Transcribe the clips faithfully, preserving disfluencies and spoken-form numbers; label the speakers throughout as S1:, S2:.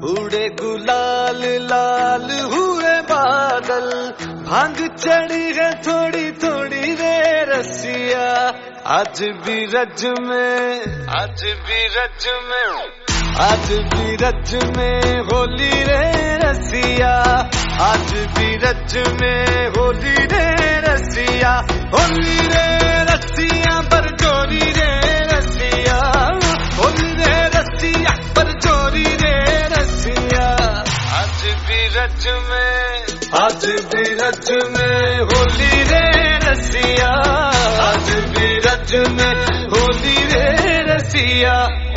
S1: उड़े गुलाल लाल हुए बादल, भांग चढ़ी है थोड़ी थोड़ी रे रसिया। आज भी रज में, आज भी रज में, आज भी रज में होली रे रसिया। आज भी रज में होली रे रसिया। होली रे रसिया पर चोरी रे रसिया। होली रे रसिया पर चोरी रे रसिया। आज भी रज में, आज भी रज में होली रे रसिया। आज भी रज में होली रे रसिया।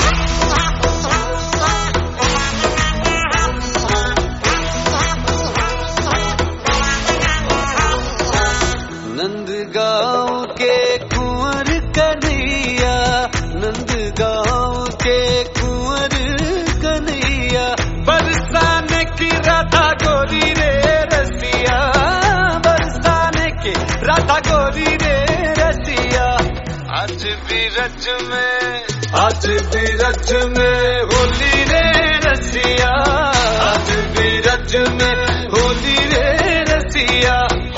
S1: नंदगांव के कुंवर कन्हैया, नंदगांव के कुंवर कन्हैया, बरसाने की राधा गोरी रे रसिया। बरसाने की राधा गोरी रे रसिया। आज भी रज में, आज भी रज में होली रे रसिया। आज भी रज में होली रे रसिया।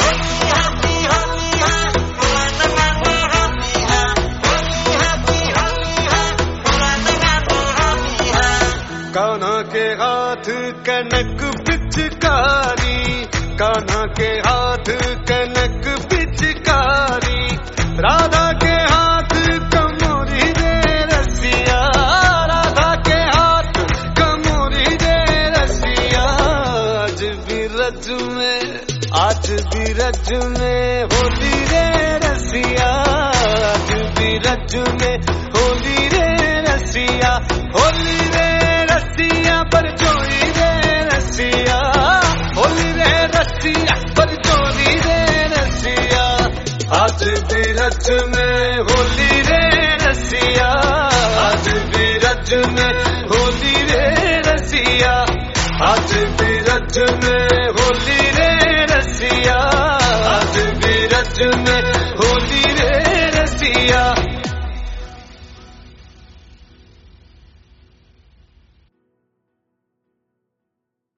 S1: कान्हा के हाथ कनक पिचकारी, कान्हा के हाथ कनक पिचकारी, राधा के हाथ कमोरी रे रसिया। राधा के हाथ कमोरी रे रसिया। आज भी रज में, आज भी रज में होली रे रसिया। आज भी रज में होली रे रसिया। होली रे रसिया पर चोरी रे रसिया। होली रे रसिया पर चोरी रे रसिया। आज भी रज में होली रे रसिया। आज भी रज में होली रे रसिया। आज भी रज में होली